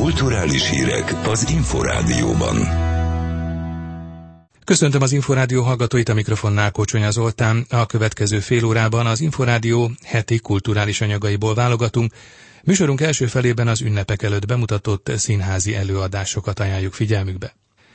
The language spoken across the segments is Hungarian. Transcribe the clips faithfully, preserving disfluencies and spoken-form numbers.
Kulturális hírek az Inforádióban. Köszöntöm az Inforádió hallgatóit, a mikrofonnál Kocsonya Zoltán. A következő fél órában az Inforádió heti kulturális anyagaiból válogatunk. Műsorunk első felében az ünnepek előtt bemutatott színházi előadásokat ajánljuk figyelmükbe.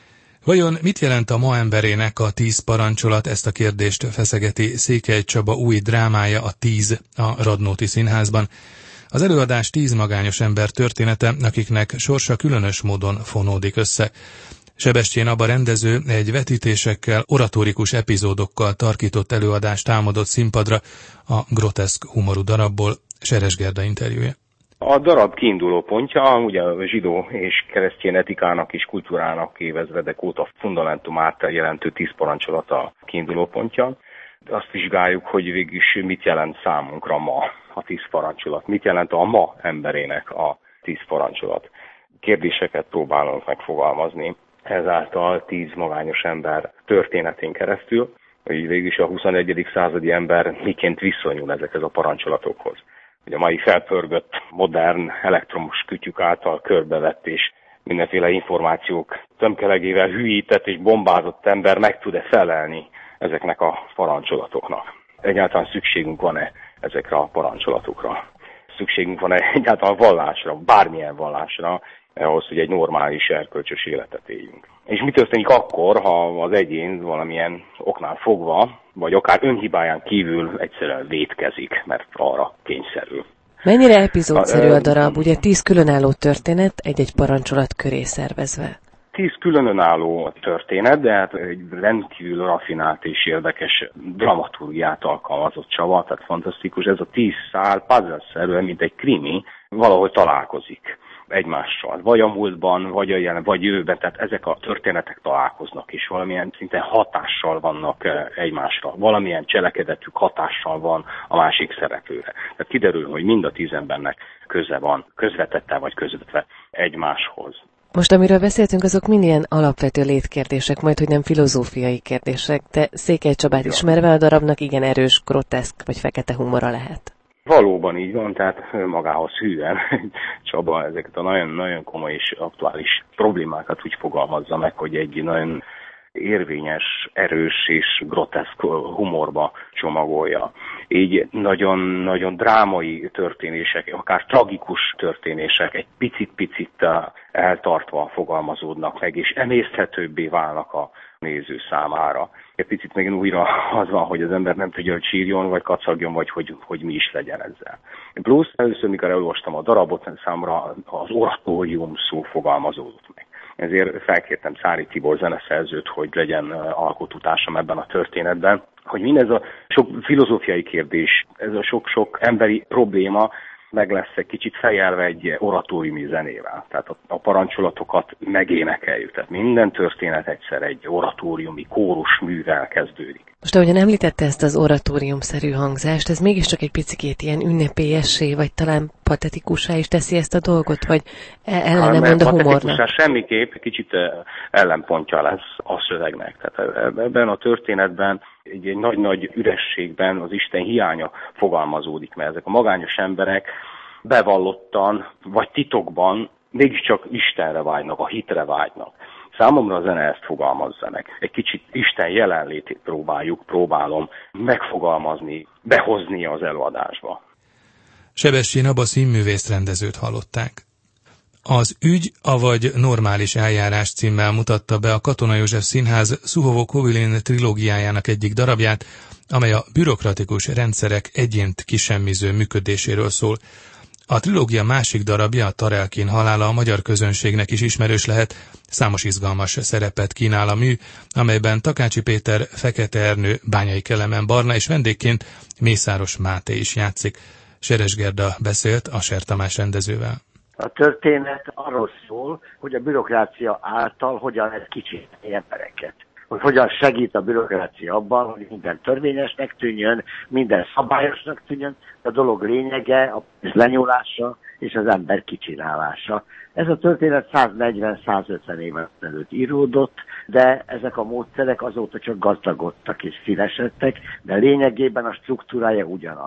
Vajon mit jelent a ma emberének a tíz parancsolat? Ezt a kérdést feszegeti Székely Csaba új drámája, a Tíz, a Radnóti Színházban. Az előadás tíz magányos ember története, akiknek sorsa különös módon fonódik össze. Sebestyén Aba rendező egy vetítésekkel, oratórikus epizódokkal tarkított előadást támadott színpadra a groteszk humorú darabból. Seres Gerda interjúja. A darab kiinduló pontja ugye a zsidó és keresztény etikának és kultúrának évezredek óta fundamentumát jelentő tíz parancsolat a kiinduló pontja. Azt vizsgáljuk, hogy végülis mit jelent számunkra ma a tíz parancsolat, mit jelent a ma emberének a tíz parancsolat. Kérdéseket próbálunk megfogalmazni ezáltal tíz magányos ember történetén keresztül, hogy végülis a huszonegyedik századi ember miként viszonyul ezekhez a parancsolatokhoz. Ugye a mai felpörgött, modern, elektromos kütyük által körbevett és mindenféle információk tömkelegével hülyített és bombázott ember meg tud-e felelni ezeknek a parancsolatoknak? Egyáltalán szükségünk van-e ezekre a parancsolatokra? Szükségünk van-e egyáltalán vallásra, bármilyen vallásra, ahhoz, hogy egy normális, erkölcsös életet éljünk. És mi történik akkor, ha az egyén valamilyen oknál fogva, vagy akár önhibáján kívül egyszerűen vétkezik, mert arra kényszerül? Mennyire epizódszerű a darab? Ugye tíz különálló történet egy-egy parancsolat köré szervezve. Tíz különálló történet, de hát egy rendkívül rafinált és érdekes dramaturgiát alkalmazott Csaba, tehát fantasztikus. Ez a tíz szál puzzle-szerűen, mint egy krimi, valahol találkozik egymással. Vagy a múltban, vagy a jelen, vagy jövőben, tehát ezek a történetek találkoznak, és valamilyen szinte hatással vannak egymásra. Valamilyen cselekedetük hatással van a másik szereplőre. Tehát kiderül, hogy mind a tíz embernek köze van, közvetette vagy közvetve egymáshoz. Most, amiről beszéltünk, azok mind ilyen alapvető létkérdések, majd, hogy nem filozófiai kérdések, de Székely Csabát ja. ismerve a darabnak igen erős, groteszk vagy fekete humora lehet. Valóban így van, tehát magához hűen Csaba ezeket a nagyon-nagyon komoly és aktuális problémákat úgy fogalmazza meg, hogy egy nagyon érvényes, erős és groteszk humorba csomagolja. Így nagyon-nagyon drámai történések, akár tragikus történések egy picit-picit eltartva fogalmazódnak meg, és emészthetőbbé válnak a néző számára. Egy picit még újra az van, hogy az ember nem tudja, hogy sírjon, vagy kacagjon, vagy hogy, hogy mi is legyen ezzel. Plusz először, mikor elolvastam a darabot, számomra az oratórium szó fogalmazódott meg. Ezért felkértem Szári Tibor zeneszerzőt, hogy legyen alkotótársam ebben a történetben, hogy mindez a sok filozófiai kérdés, ez a sok-sok emberi probléma meg lesz egy kicsit fejelve egy oratóriumi zenével. Tehát a, a parancsolatokat megénekeljük. Tehát minden történet egyszer egy oratóriumi kórus művel kezdődik. Most ahogyan említette ezt az oratóriumszerű hangzást, ez mégiscsak egy picikét ilyen ünnepélyessé, vagy talán patetikussá is teszi ezt a dolgot, vagy ellene mond a humornak? Patetikusá semmiképp kicsit ellenpontja lesz a szövegnek. Tehát ebben a történetben egy, egy nagy-nagy ürességben az Isten hiánya fogalmazódik, mert ezek a magányos emberek bevallottan, vagy titokban mégiscsak Istenre vágynak, a hitre vágynak. Számomra a zene ezt fogalmazza meg. Egy kicsit Isten jelenlétét próbáljuk, próbálom megfogalmazni, behozni az előadásba. Sebestyén Aba színművészt rendezőt hallották. Az Ügy, avagy Normális eljárás címmel mutatta be a Katona József Színház Szuhovó-Kovilin trilógiájának egyik darabját, amely a bürokratikus rendszerek egyént kisemmiző működéséről szól. A trilógia másik darabja, a Tarelkin halála a magyar közönségnek is ismerős lehet, számos izgalmas szerepet kínál a mű, amelyben Takácsi Péter, Fekete Ernő, Bányai Kelemen Barna és vendégként Mészáros Máté is játszik. Seres Gerda beszélt a Ser Tamás rendezővel. A történet arról szól, hogy a bürokrácia által hogyan lehet kicsinteni embereket. Hogy hogyan segít a bürokrácia abban, hogy minden törvényesnek tűnjön, minden szabályosnak tűnjön, a dolog lényege a lenyúlása és az ember kicsinálása. Ez a történet száznegyven-százötven éve előtt íródott, de ezek a módszerek azóta csak gazdagodtak és színesedtek, de lényegében a struktúrája ugyanaz.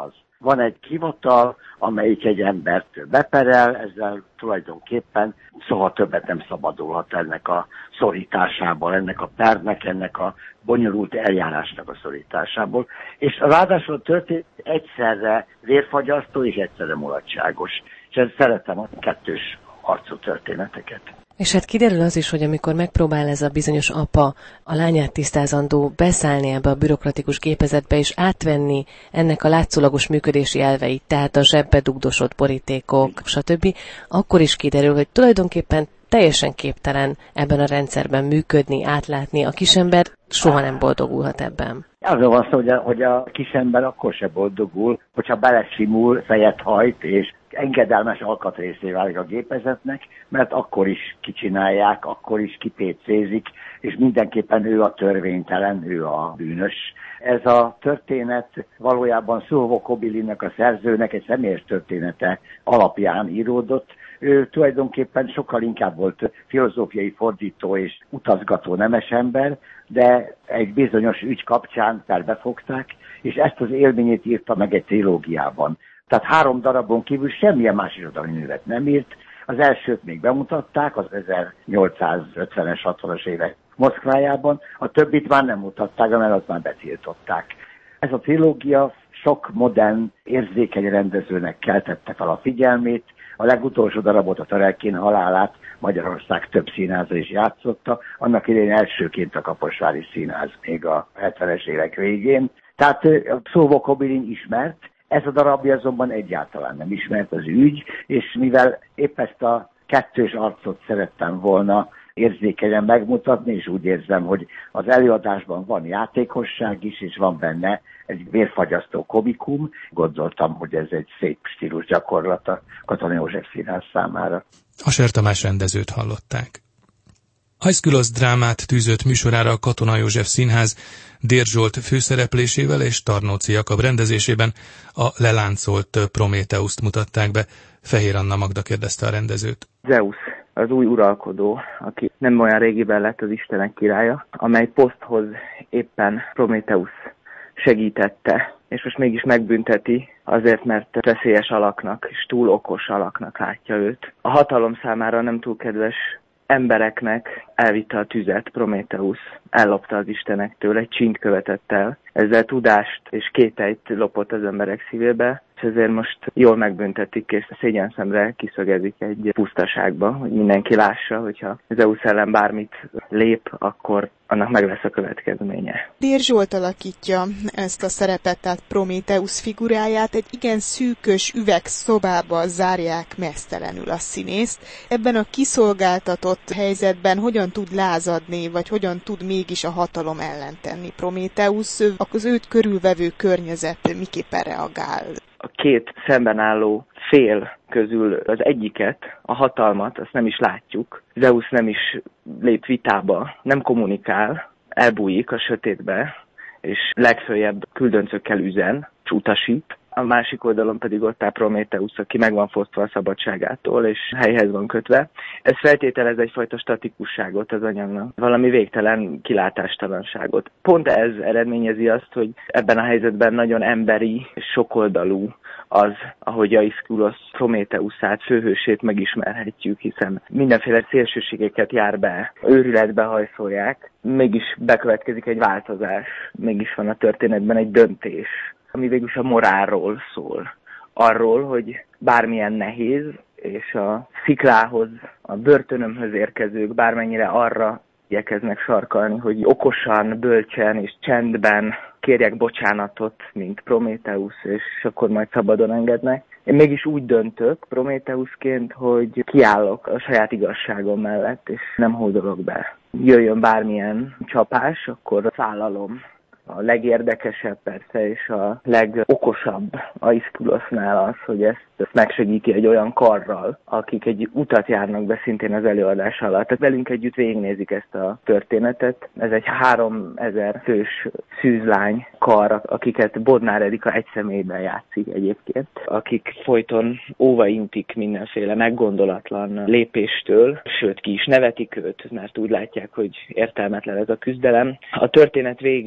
van egy hivatal, amelyik egy embert beperel, ezzel tulajdonképpen soha többet nem szabadulhat ennek a szorításából, ennek a pernek, ennek a bonyolult eljárásnak a szorításából. És ráadásul a történet egyszerre vérfagyasztó és egyszerre mulatságos. És ezt szeretem a kettős arcú történeteket. És hát kiderül az is, hogy amikor megpróbál ez a bizonyos apa, a lányát tisztázandó beszállni ebbe a bürokratikus gépezetbe és átvenni ennek a látszólagos működési elveit, tehát a zsebbe dugdosott borítékok, stb., akkor is kiderül, hogy tulajdonképpen teljesen képtelen ebben a rendszerben működni, átlátni. A kisember soha nem boldogulhat ebben. Arról van szó, hogy a, hogy a kisember akkor se boldogul, hogyha belesimul, fejet hajt, és engedelmes alkatrészé válik a gépezetnek, mert akkor is kicsinálják, akkor is kipécézik, és mindenképpen ő a törvénytelen, ő a bűnös. Ez a történet valójában Szulvó Kobylinnek, a szerzőnek egy személyes története alapján íródott. Ő tulajdonképpen sokkal inkább volt filozófiai fordító és utazgató nemesember, de egy bizonyos ügy kapcsán felbefogták, és ezt az élményét írta meg egy trilógiában. Tehát három darabon kívül semmilyen más irodalmi művet nem írt. Az elsőt még bemutatták, az ezernyolcszázötvenes, hatvanas évek Moszkvájában, a többit már nem mutatták, mert azt már betiltották. Ez a trilógia sok modern, érzékeny rendezőnek keltette fel a figyelmét. A legutolsó darabot, a Terekkin halálát Magyarország több színháza is játszotta, annak idején elsőként a Kaposvári Színház még a hetvenes évek végén. Tehát Szulvó Kobylin ismert, ez a darabja azonban egyáltalán nem ismert az ügy, és mivel épp ezt a kettős arcot szerettem volna érzékenyen megmutatni, és úgy érzem, hogy az előadásban van játékosság is, és van benne egy vérfagyasztó komikum. Gondoltam, hogy ez egy szép stílus gyakorlat a Katona József Színház számára. Ascher Tamás rendezőt hallották. Aeschylos drámát tűzött műsorára a Katona József Színház Dér Zsolt főszereplésével és Tarnóci Jakab rendezésében a leláncolt Prométeuszt mutatták be. Fehér Anna Magda kérdezte a rendezőt. Zeusz, az új uralkodó, aki nem olyan régiben lett az Istenek királya, amely poszthoz éppen Prométeusz segítette, és most mégis megbünteti azért, mert veszélyes alaknak és túl okos alaknak látja őt. A hatalom számára nem túl kedves embereknek elvitte a tüzet Prométeusz, ellopta az istenektől, egy csínt követett el. Ezzel tudást és kételyt lopott az emberek szívébe, és ezért most jól megbüntetik, és szégyenszemre kiszögezik egy pusztaságba, hogy mindenki lássa, hogyha Zeusz ellen bármit lép, akkor annak meg lesz a következménye. Dér Zsolt alakítja ezt a szerepet, tehát Prométeusz figuráját. Egy igen szűkös üvegszobába zárják meztelenül a színészt. Ebben a kiszolgáltatott helyzetben hogyan tud lázadni, vagy hogyan tud mégis a hatalom ellen tenni Prométeusz? Az őt körülvevő környezet miképpen reagál? A két szemben álló fél közül az egyiket, a hatalmat, azt nem is látjuk. Zeusz nem is lép vitába, nem kommunikál, elbújik a sötétbe, és legföljebb küldöncökkel üzen, és utasít. A másik oldalon pedig ott áll Prométeusz, aki meg van fosztva a szabadságától, és helyhez van kötve. Ez feltételez egyfajta statikusságot az anyagnak, valami végtelen kilátástalanságot. Pont ez eredményezi azt, hogy ebben a helyzetben nagyon emberi és sokoldalú az, ahogy Aeschylos Prométeuszát, főhősét megismerhetjük, hiszen mindenféle szélsőségeket jár be, őrületbe hajszolják, mégis bekövetkezik egy változás, mégis van a történetben egy döntés, ami végülis a morálról szól. Arról, hogy bármilyen nehéz, és a sziklához, a börtönömhöz érkezők bármennyire arra igyekeznek sarkalni, hogy okosan, bölcsen és csendben kérjek bocsánatot, mint Prométeusz, és akkor majd szabadon engednek. Én mégis úgy döntök Prométeuszként, hogy kiállok a saját igazságom mellett, és nem hódolok be. Jöjjön bármilyen csapás, akkor vállalom. A legérdekesebb persze, és a legokosabb Aeschylosnál az, hogy ezt, ezt megsegíti egy olyan karral, akik egy utat járnak be szintén az előadás alatt. Tehát velünk együtt végignézik ezt a történetet. Ez egy háromezer fős szűzlány kar, akiket Bodnár Edika egy személyben játszik egyébként, akik folyton óvaintik mindenféle meggondolatlan lépéstől, sőt ki is nevetik őt, mert úgy látják, hogy értelmetlen ez a küzdelem. A történet végén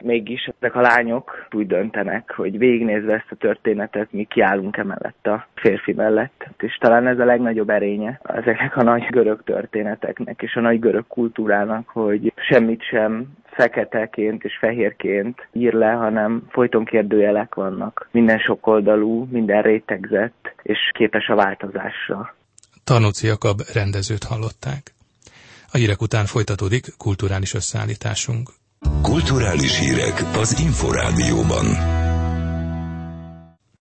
mégis ezek a lányok úgy döntenek, hogy végignézve ezt a történetet, mi kiállunk emellett a férfi mellett. És talán ez a legnagyobb erénye ezeknek a nagy görög történeteknek és a nagy görög kultúrának, hogy semmit sem feketeként és fehérként ír le, hanem folyton kérdőjelek vannak. Minden sokoldalú, minden rétegzett, és képes a változásra. Tarnóci Jakab rendezőt hallották. A hírek után folytatódik kulturális összeállításunk. Kulturális hírek az Inforádióban.